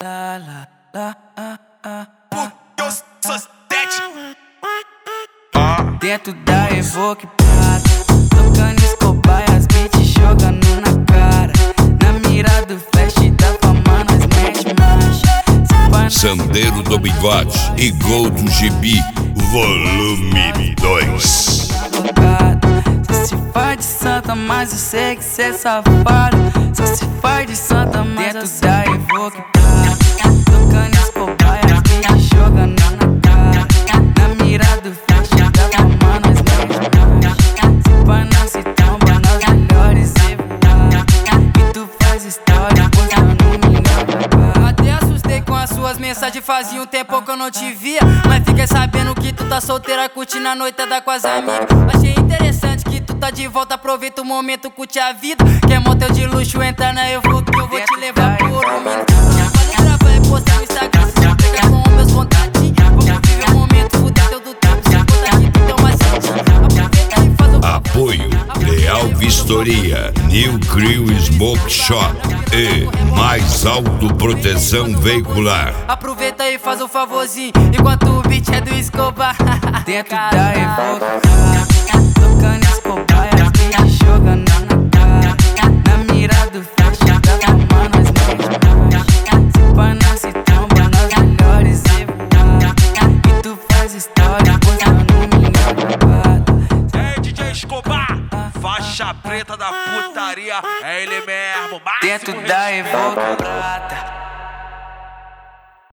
La la la Dentro da Evoque Prata, tocando Escobar e as beats jogando na cara. Na mira do flash da fama nós mete marcha. Sandeiro do Bigode e Gol do Gibi, volume 2. Só se faz de santa, mas eu sei que cê é safado. Só se faz de santa, mas dentro da Evoque Prata, tocando Escobar e as beats jogando na cara. Na mira do flash da fama nós mete marcha. Se pá não se tromba nas melhores e tu faz história postando minha. Até assustei com as suas mensagens, fazia um tempo que eu não te via. Mas fiquei sabendo que tu tá solteira, curtindo a noitada com as amigas. Achei interessante que tu tá de volta, aproveita o momento, curte a vida. Quer motel de luxo, entra na Evoque que eu vou te levar por um minuto. Pode gravar e postar no Instagram, se já pega com meus contatinhos. Vamos viver o momento, fuder teu do tempo, se conta aqui tu tem uma sentinha. Aproveita e faz o Apoio Leal Vistoria, New Crew Smoke Shop e Mais Alto Proteção Veicular. Aproveita e faz o favorzinho, enquanto o beat é do Escobar. Dentro da Evoque Prata, tocando Escobar e as beats jogando na cara. Na mira do flash da fama nós mete marcha. Se pá não se tromba nas melhores e tu faz história postando minha babada. Ei, DJ Escobar, faixa preta da putaria, é ele mesmo, máximo Dentro da respeito. Evoque Prata.